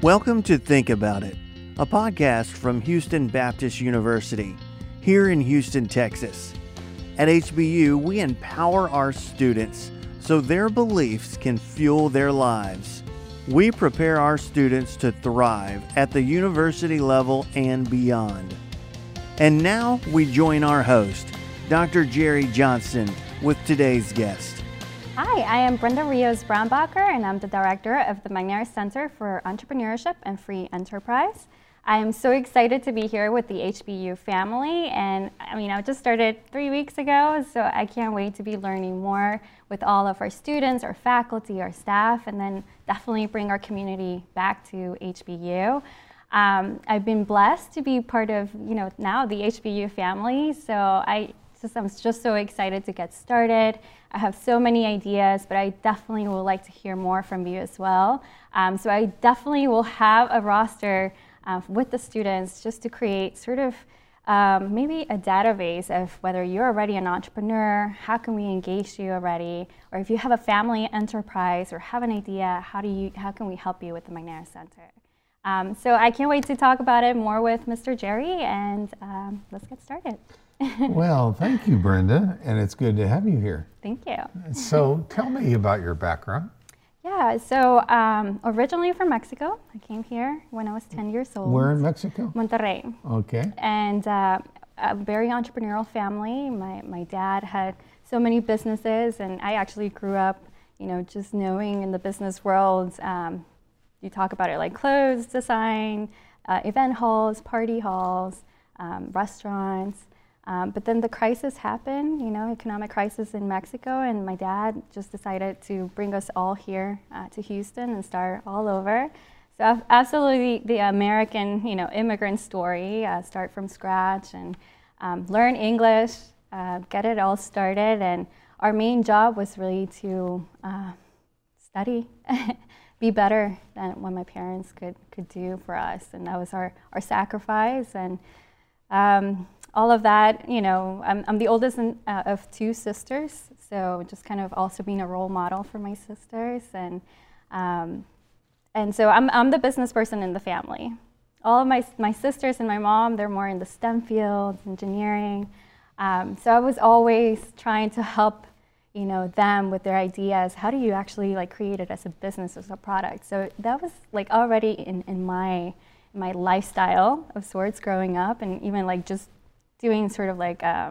Welcome to Think About It, a podcast from Houston Baptist University, here in Houston, Texas. At HBU, we empower our students so their beliefs can fuel their lives. We prepare our students to thrive at the university level and beyond. And now we join our host, Dr. Jerry Johnson, with today's guest. Hi, I am Brenda Rios Braunbacher, and I'm the director of the McNair Center for Entrepreneurship and Free Enterprise. I am so excited to be here with the HBU family, and I just started 3 weeks ago, so I can't wait to be learning more with all of our students, our faculty, our staff, and then definitely bring our community back to HBU. I've been blessed to be part of, now the HBU family, so I'm just so excited to get started. I have so many ideas, but I definitely would like to hear more from you as well. So I definitely will have a roster with the students just to create sort of maybe a database of whether you're already an entrepreneur, how can we engage you already, or if you have a family enterprise or have an idea, how can we help you with the McNair Center? So I can't wait to talk about it more with Mr. Jerry, and let's get started. Well, thank you, Brenda, and it's good to have you here. Thank you. So tell me about your background. Yeah, so originally from Mexico. I came here when I was 10 years old. Where in Mexico? Monterrey. Okay. And a very entrepreneurial family. My dad had so many businesses, and I actually grew up, just knowing in the business world, you talk about it like clothes design, event halls, party halls, restaurants. But then the crisis happened, economic crisis in Mexico, and my dad just decided to bring us all here to Houston and start all over. So absolutely the American, immigrant story, start from scratch and learn English, get it all started. And our main job was really to study, be better than what my parents could do for us. And that was our sacrifice. And all of that, I'm the oldest of two sisters, so just kind of also being a role model for my sisters, and so I'm the business person in the family. All of my sisters and my mom, they're more in the STEM fields, engineering, so I was always trying to help, them with their ideas. How do you actually create it as a business, as a product? So that was already in my lifestyle of sorts growing up, and even just doing sort of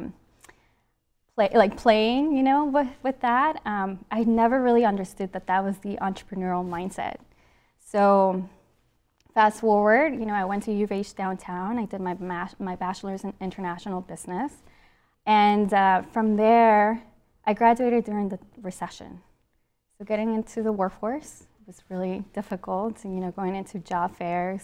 playing, with that. I never really understood that was the entrepreneurial mindset. So fast forward, I went to U of H downtown. I did my bachelor's in international business. And from there, I graduated during the recession. So getting into the workforce was really difficult, and, going into job fairs.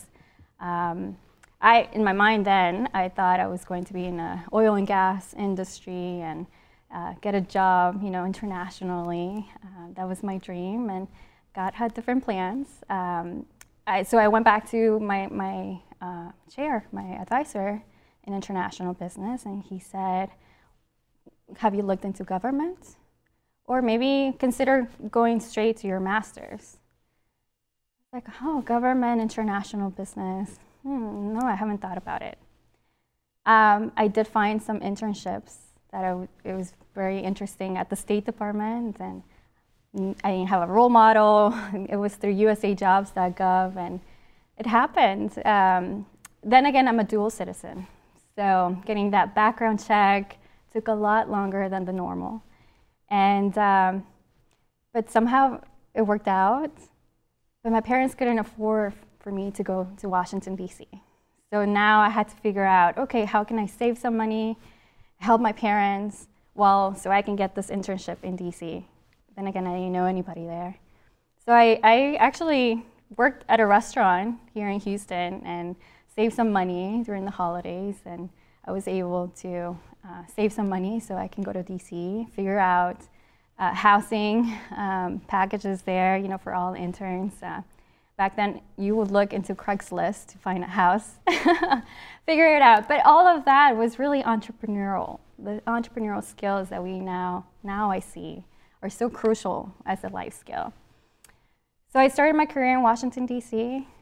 In my mind then, I thought I was going to be in the oil and gas industry and get a job, internationally. That was my dream, and God had different plans. So I went back to my chair, my advisor in international business, and he said, have you looked into government? Or maybe consider going straight to your master's. Government, international business. No, I haven't thought about it. I did find some internships that it was very interesting at the State Department, and I didn't have a role model. It was through usajobs.gov, and it happened. Then again, I'm a dual citizen, so getting that background check took a lot longer than the normal. And but somehow it worked out. But my parents couldn't afford for me to go to Washington, D.C. So now I had to figure out, okay, how can I save some money, help my parents, so I can get this internship in D.C. Then again, I didn't know anybody there. So I actually worked at a restaurant here in Houston and saved some money during the holidays, and I was able to save some money so I can go to D.C., figure out housing packages there, for all the interns. Back then, you would look into Craigslist to find a house, figure it out. But all of that was really entrepreneurial. The entrepreneurial skills that we now I see are so crucial as a life skill. So I started my career in Washington, D.C.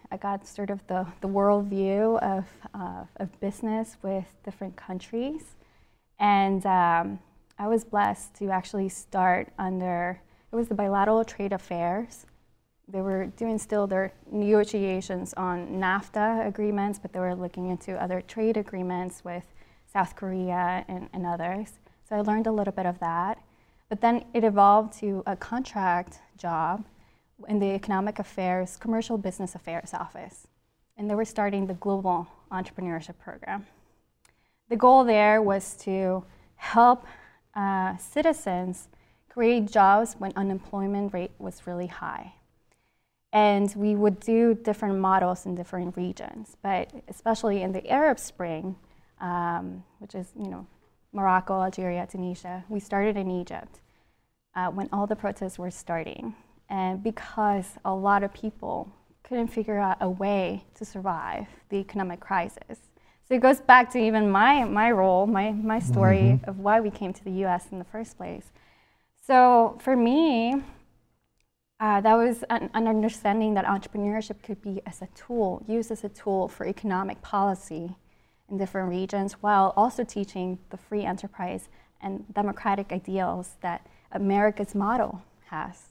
I got sort of the world view of business with different countries. And I was blessed to actually start under, it was the Bilateral Trade Affairs. They were doing still their negotiations on NAFTA agreements, but they were looking into other trade agreements with South Korea and others. So I learned a little bit of that. But then it evolved to a contract job in the Economic Affairs, Commercial Business Affairs Office. And they were starting the Global Entrepreneurship Program. The goal there was to help citizens create jobs when unemployment rate was really high. And we would do different models in different regions, but especially in the Arab Spring, which is, Morocco, Algeria, Tunisia, we started in Egypt when all the protests were starting. And because a lot of people couldn't figure out a way to survive the economic crisis. So it goes back to even my role, my story of why we came to the US in the first place. So for me, that was an understanding that entrepreneurship could be used as a tool for economic policy in different regions, while also teaching the free enterprise and democratic ideals that America's model has.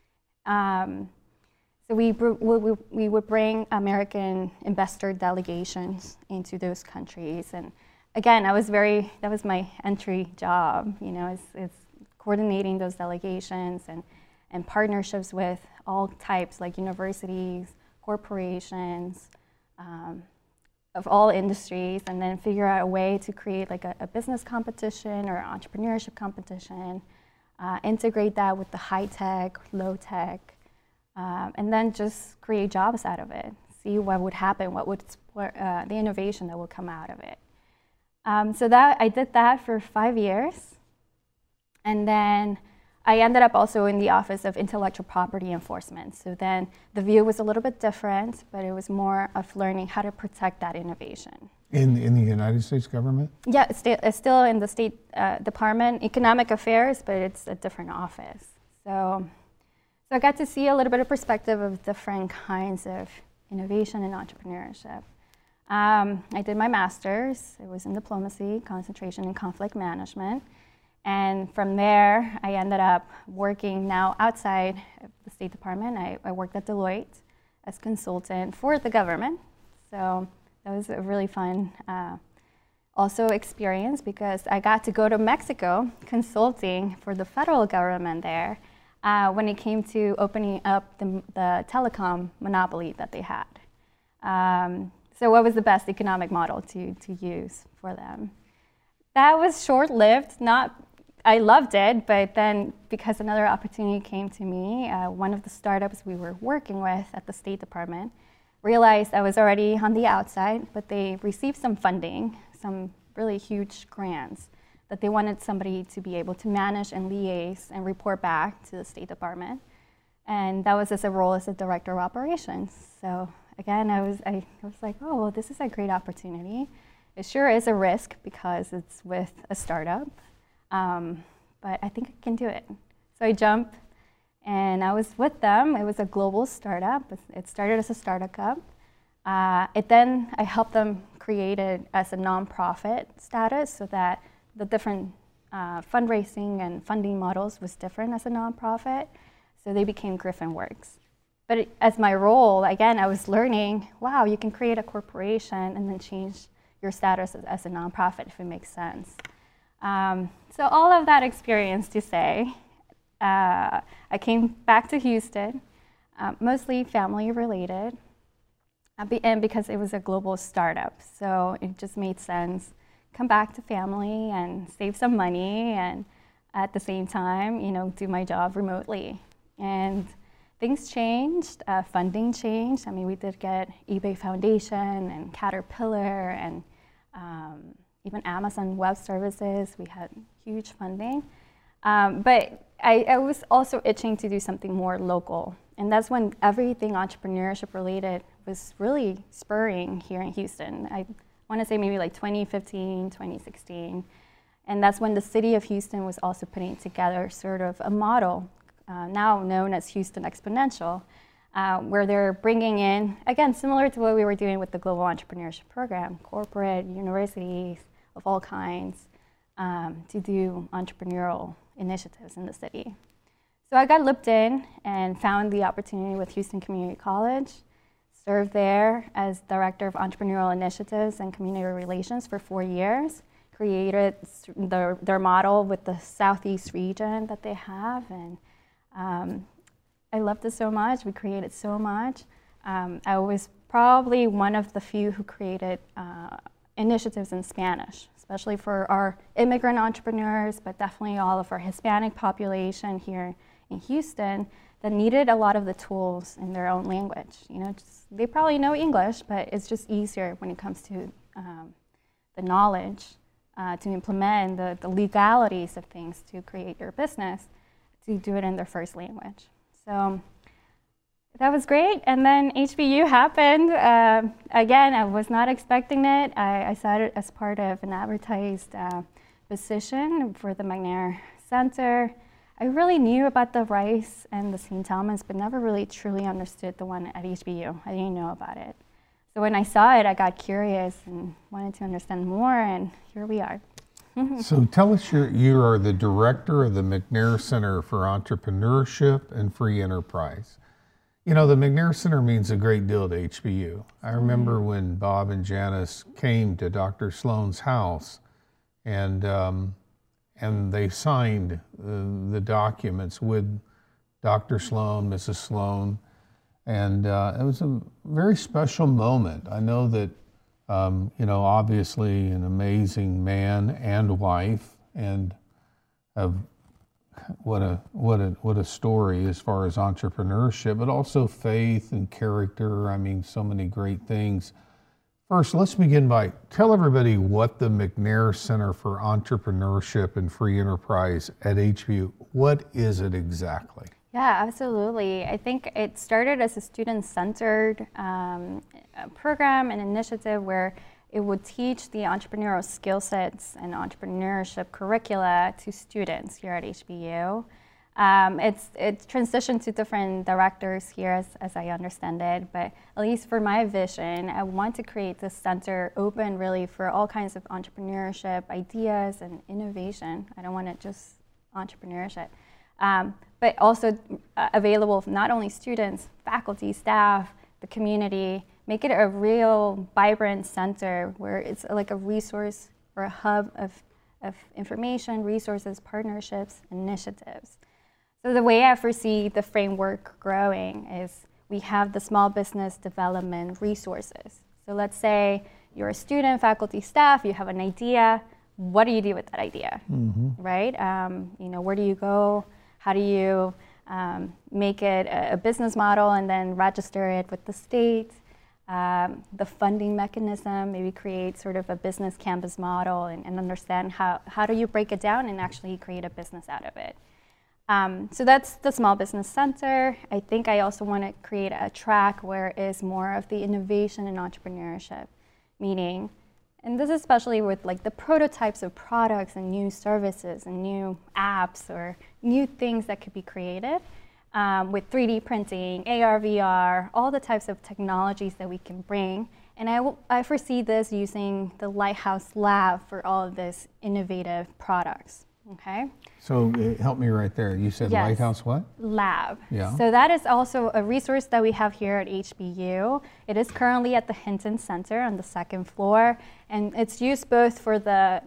So we would bring American investor delegations into those countries. And again, that was my entry job, is coordinating those delegations and partnerships with all types, like universities, corporations, of all industries, and then figure out a way to create like a business competition or entrepreneurship competition, integrate that with the high tech, low tech, and then just create jobs out of it. See what would happen, the innovation that would come out of it. So I did that for 5 years, and then I ended up also in the Office of Intellectual Property Enforcement. So then the view was a little bit different, but it was more of learning how to protect that innovation. In the United States government? Yeah, it's still in the State Department, Economic Affairs, but it's a different office. So I got to see a little bit of perspective of different kinds of innovation and entrepreneurship. I did my master's. It was in diplomacy, concentration in conflict management. And from there, I ended up working now outside of the State Department. I worked at Deloitte as consultant for the government. So that was a really fun also experience, because I got to go to Mexico consulting for the federal government there when it came to opening up the telecom monopoly that they had. So what was the best economic model to use for them? That was short-lived. I loved it, but then because another opportunity came to me, one of the startups we were working with at the State Department realized I was already on the outside, but they received some funding, some really huge grants, that they wanted somebody to be able to manage and liaise and report back to the State Department. And that was as a role as a director of operations. So again, I was like, oh, well, this is a great opportunity. It sure is a risk because it's with a startup. But I think I can do it. So I jumped, and I was with them. It was a global startup. It started as a startup. Then I helped them create it as a nonprofit status, so that the different fundraising and funding models was different as a nonprofit. So they became Griffin Works. But as my role, again, I was learning, wow, you can create a corporation and then change your status as a nonprofit if it makes sense. So all of that experience to say, I came back to Houston, mostly family related, and because it was a global startup, so it just made sense. Come back to family and save some money, and at the same time, do my job remotely. And things changed, funding changed. I mean, we did get eBay Foundation and Caterpillar and even Amazon Web Services. We had huge funding. But I was also itching to do something more local. And that's when everything entrepreneurship related was really spurring here in Houston. I want to say maybe like 2015, 2016. And that's when the city of Houston was also putting together sort of a model, now known as Houston Exponential, where they're bringing in, again, similar to what we were doing with the Global Entrepreneurship Program, corporate, universities of all kinds, to do entrepreneurial initiatives in the city. So I got looped in and found the opportunity with Houston Community College, served there as Director of Entrepreneurial Initiatives and Community Relations for 4 years, created their model with the Southeast region that they have, and I loved it so much. We created so much. I was probably one of the few who created initiatives in Spanish, especially for our immigrant entrepreneurs, but definitely all of our Hispanic population here in Houston that needed a lot of the tools in their own language. You know, they probably know English, but it's just easier when it comes to the knowledge to implement the legalities of things to create your business, to do it in their first language. So that was great. And then HBU happened. Again, I was not expecting it. I saw it as part of an advertised position for the McNair Center. I really knew about the Rice and the St. Thomas, but never really truly understood the one at HBU. I didn't know about it. So when I saw it, I got curious and wanted to understand more, and here we are. So tell us, you are the director of the McNair Center for Entrepreneurship and Free Enterprise. You know, the McNair Center means a great deal to HBU. I remember when Bob and Janice came to Dr. Sloan's house, and they signed the documents with Dr. Sloan, Mrs. Sloan, and it was a very special moment. I know that, you know, obviously an amazing man and wife, and what a story as far as entrepreneurship, but also faith and character. I mean, so many great things. First, let's begin by tell everybody what the McNair Center for Entrepreneurship and Free Enterprise at HBU, what is it exactly? Yeah, absolutely. I think it started as a student-centered program and initiative where it would teach the entrepreneurial skill sets and entrepreneurship curricula to students here at HBU. It's transitioned to different directors here as I understand it, but at least for my vision, I want to create this center open really for all kinds of entrepreneurship ideas and innovation. I don't want it just entrepreneurship. But also available for not only students, faculty, staff, the community, make it a real vibrant center where it's like a resource or a hub of information, resources, partnerships, initiatives. So the way I foresee the framework growing is we have the small business development resources. So let's say you're a student, faculty, staff, you have an idea. What do you do with that idea, right? You know, where do you go? How do you make it a business model and then register it with the state? The funding mechanism, maybe create sort of a business campus model and understand how do you break it down and actually create a business out of it. So that's the Small Business Center. I think I also want to create a track where it is more of the innovation and entrepreneurship, meaning, and this is especially with like the prototypes of products and new services and new apps or new things that could be created with 3D printing, AR, VR, all the types of technologies that we can bring. And I foresee this using the Lighthouse Lab for all of these innovative products. Okay. So help me right there. You said Yes. Lighthouse what? Lab. Yeah. So that is also a resource that we have here at HBU. It is currently at the Hinton Center on the second floor, and it's used both for as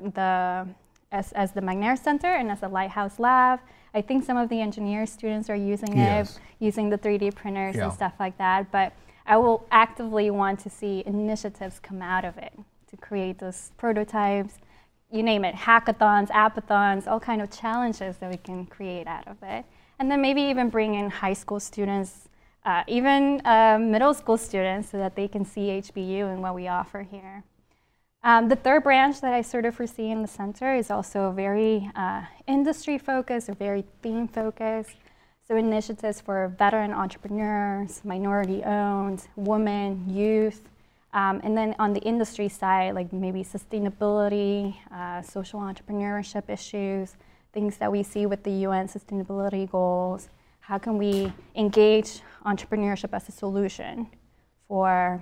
the McNair Center and as a Lighthouse Lab. I think some of the engineer students are using Yes. it, using the 3D printers Yeah. and stuff like that. But I will actively want to see initiatives come out of it to create those prototypes. You name it, hackathons, appathons, all kind of challenges that we can create out of it. And then maybe even bring in high school students, even middle school students so that they can see HBU and what we offer here. The third branch that I sort of foresee in the center is also very industry focused or very theme focused. So initiatives for veteran entrepreneurs, minority owned, women, youth, and then on the industry side, like maybe sustainability, social entrepreneurship issues, things that we see with the UN sustainability goals. How can we engage entrepreneurship as a solution for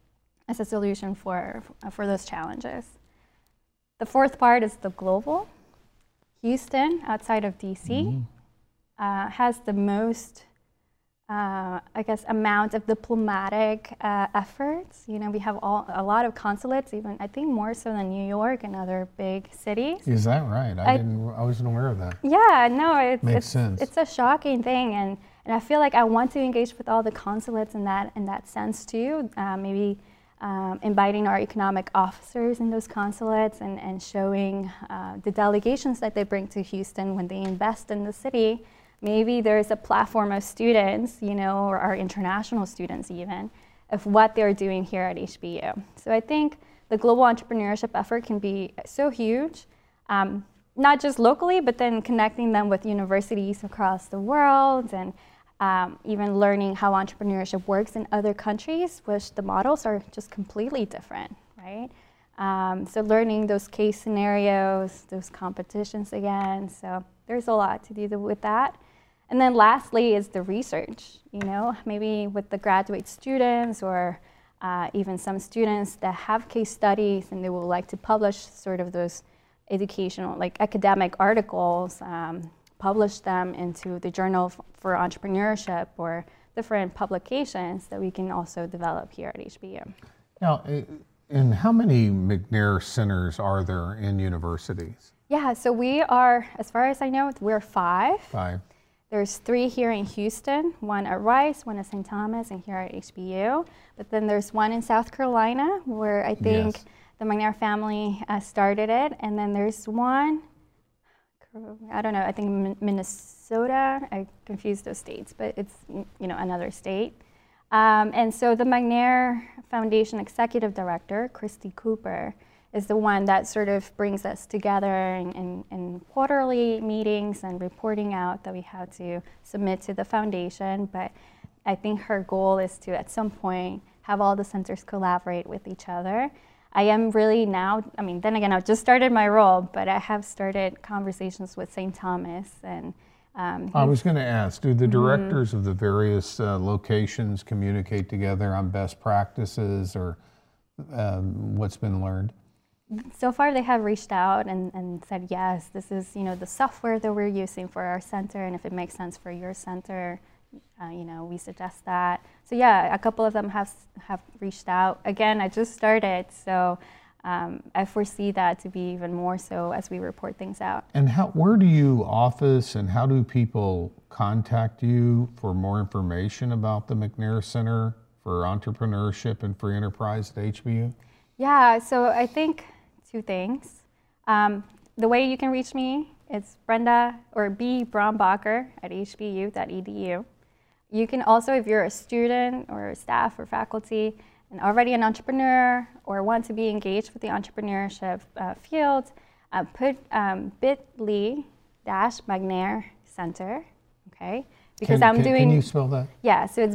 those challenges. The fourth part is the global. Houston, outside of DC, has the most, I guess, amount of diplomatic efforts. You know, we have a lot of consulates, even I think more so than New York and other big cities. Is that right? I wasn't aware of that. Yeah, no, Makes sense. It's a shocking thing, and I feel like I want to engage with all the consulates in that sense too. Maybe inviting our economic officers in those consulates and showing the delegations that they bring to Houston when they invest in the city. Maybe there's a platform of students, you know, or our international students even, of what they're doing here at HBU. So I think the global entrepreneurship effort can be so huge, not just locally, but then connecting them with universities across the world, and even learning how entrepreneurship works in other countries, which the models are just completely different, right? So learning those case scenarios, those competitions again. So there's a lot to do with that. And then lastly is the research, you know, maybe with the graduate students or even some students that have case studies and they would like to publish sort of those educational, like academic articles, publish them into the Journal for Entrepreneurship or different publications that we can also develop here at HBU. Now, and how many McNair Centers are there in universities? Yeah, so we are, as far as I know, we're 5. 5. There's 3 here in Houston, 1 at Rice, 1 at St. Thomas, and here at HBU. But then there's 1 in South Carolina, where I think the McNair family started it. And then there's 1, I don't know, I think Minnesota. I confused those states, but it's, you know, another state. And so the McNair Foundation Executive Director, Christy Cooper, is the one that sort of brings us together in quarterly meetings and reporting out that we have to submit to the foundation. But I think her goal is to, at some point, have all the centers collaborate with each other. I am really now, I mean, then again, I've just started my role, but I have started conversations with St. Thomas. And I was going to ask, do the directors of the various locations communicate together on best practices or what's been learned? So far, they have reached out and said, yes, this is, you know, the software that we're using for our center, and if it makes sense for your center, you know, we suggest that. So yeah, a couple of them have reached out. Again, I just started, so I foresee that to be even more so as we report things out. And where do you office, and how do people contact you for more information about the McNair Center for Entrepreneurship and Free Enterprise at HBU? Yeah, so I think 2 things. The way you can reach me is Brenda or B. Brombacher at hbu.edu. You can also, if you're a student or staff or faculty and already an entrepreneur or want to be engaged with the entrepreneurship field, put bit.ly/McNair Center, okay? Because can you spell that? Yeah, so it's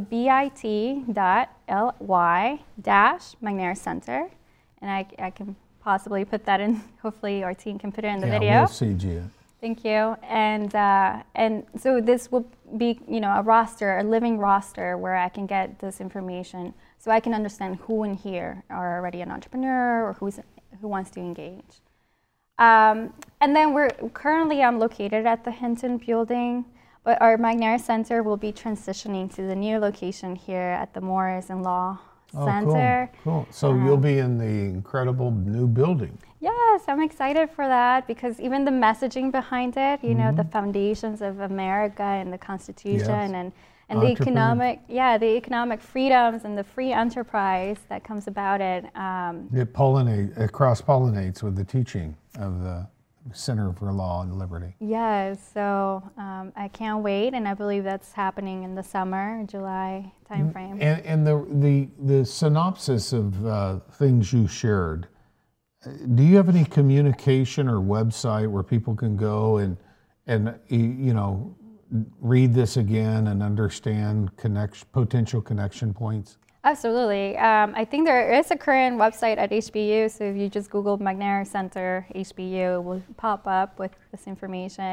bit.ly/McNair Center. And I can possibly put that in, hopefully our team can put it in the video. We'll CG it. Thank you. And so this will be, you know, a living roster where I can get this information so I can understand who in here are already an entrepreneur or who wants to engage. And then I'm located at the Hinton building, but our McNair Center will be transitioning to the new location here at the Morris and Law Center. Cool. So you'll be in the incredible new building. Yes, I'm excited for that because even the messaging behind it, you know, the foundations of America and the Constitution and the economic freedoms and the free enterprise that comes about it. It cross-pollinates with the teaching of the Center for Law and Liberty. Yes, so I can't wait, and I believe that's happening in the summer, July timeframe. And the synopsis of things you shared, do you have any communication or website where people can go and you know, read this again and understand potential connection points? Absolutely. I think there is a current website at HBU, so if you just Google McNair Center HBU, it will pop up with this information.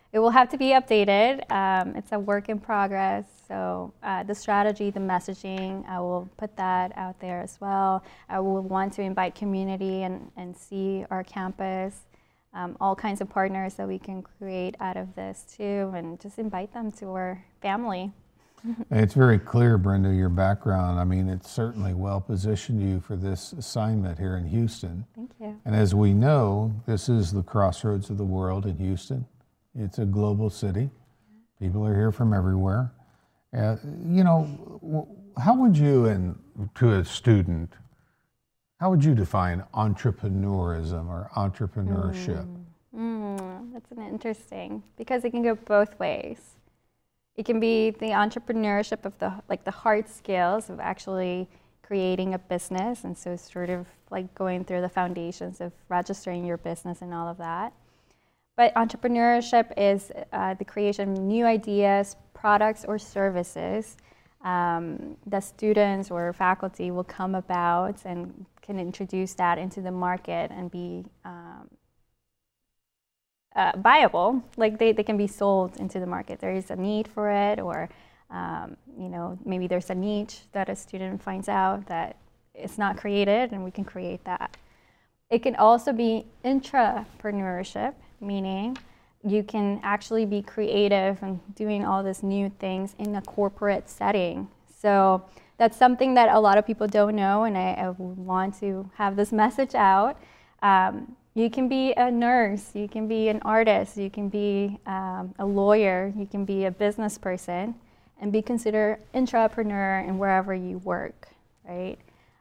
it will have to be updated. It's a work in progress. So the strategy, the messaging, I will put that out there as well. I will want to invite community and see our campus, all kinds of partners that we can create out of this too, and just invite them to our family. It's very clear, Brenda, your background. I mean, it's certainly well positioned you for this assignment here in Houston. Thank you. And as we know, this is the crossroads of the world in Houston. It's a global city. People are here from everywhere. You know, how would you, and to a student, how would you define entrepreneurism or entrepreneurship? That's an interesting, because it can go both ways. It can be the entrepreneurship of the hard skills of actually creating a business, and so sort of like going through the foundations of registering your business and all of that. But entrepreneurship is the creation of new ideas, products, or services that students or faculty will come about and can introduce that into the market and be viable. Like they can be sold into the market. There is a need for it, or you know, maybe there's a niche that a student finds out that it's not created, and we can create that. It can also be intrapreneurship, meaning you can actually be creative and doing all these new things in a corporate setting. So that's something that a lot of people don't know, and I want to have this message out. You can be a nurse, you can be an artist, you can be a lawyer, you can be a business person, and be considered intrapreneur in wherever you work, right?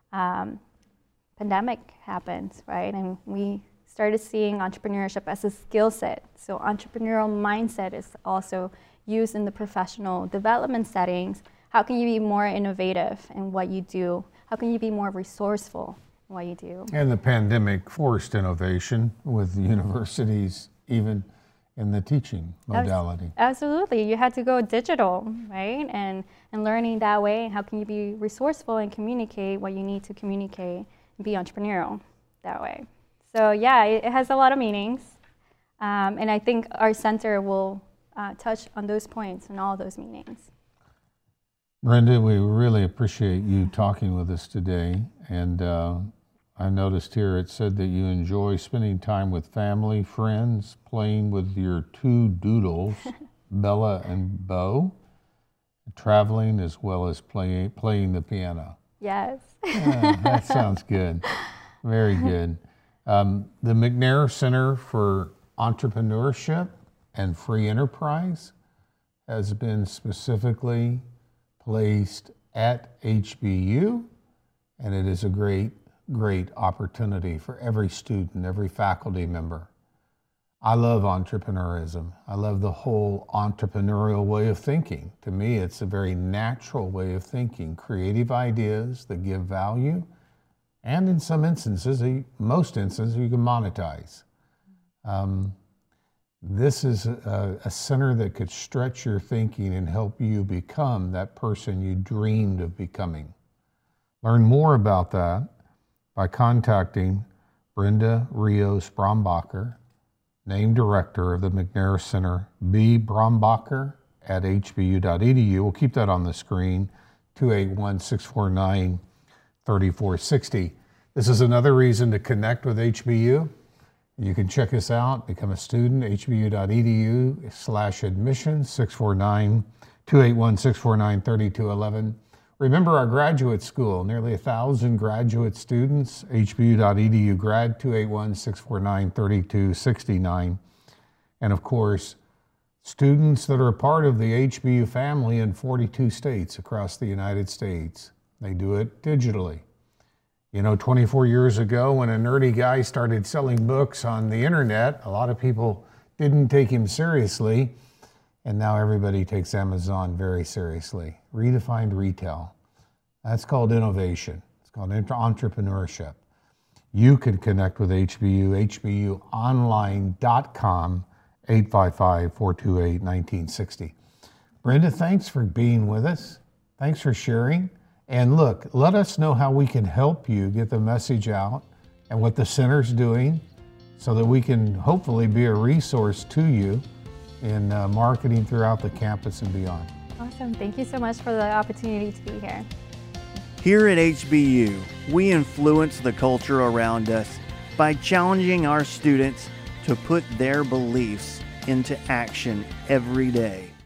Pandemic happened, right? And we started seeing entrepreneurship as a skill set. So entrepreneurial mindset is also used in the professional development settings. How can you be more innovative in what you do? How can you be more resourceful in what you do? And the pandemic forced innovation with the universities, even in the teaching modality. Absolutely. You had to go digital, right? And learning that way, how can you be resourceful and communicate what you need to communicate and be entrepreneurial that way? So yeah, it has a lot of meanings. And I think our center will touch on those points and all those meanings. Brenda, we really appreciate you talking with us today. And I noticed here it said that you enjoy spending time with family, friends, playing with your two doodles, Bella and Bo, traveling as well as playing the piano. Yes. Yeah, that sounds good. Very good. The McNair Center for Entrepreneurship and Free Enterprise has been specifically placed at HBU, and it is a great opportunity for every student, every faculty member. I love entrepreneurism. I love the whole entrepreneurial way of thinking. To me, it's a very natural way of thinking, creative ideas that give value, and in some instances, most instances, you can monetize. This is a center that could stretch your thinking and help you become that person you dreamed of becoming. Learn more about that by contacting Brenda Rios Brombacher, named director of the McNair Center, bbrombacher@hbu.edu. We'll keep that on the screen, 281-649-3460. This is another reason to connect with HBU. You can check us out, become a student, hbu.edu/admissions, 281-649-3211. Remember our graduate school, nearly 1,000 graduate students, hbu.edu grad, 281-649-3269. And of course, students that are a part of the HBU family in 42 states across the United States. They do it digitally. You know, 24 years ago, when a nerdy guy started selling books on the internet, a lot of people didn't take him seriously, and now everybody takes Amazon very seriously. Redefined retail. That's called innovation. It's called entrepreneurship. You can connect with HBU, hbuonline.com, 855-428-1960. Brenda, thanks for being with us. Thanks for sharing. And look, let us know how we can help you get the message out and what the center's doing so that we can hopefully be a resource to you in marketing throughout the campus and beyond. Awesome. Thank you so much for the opportunity to be here. Here at HBU, we influence the culture around us by challenging our students to put their beliefs into action every day.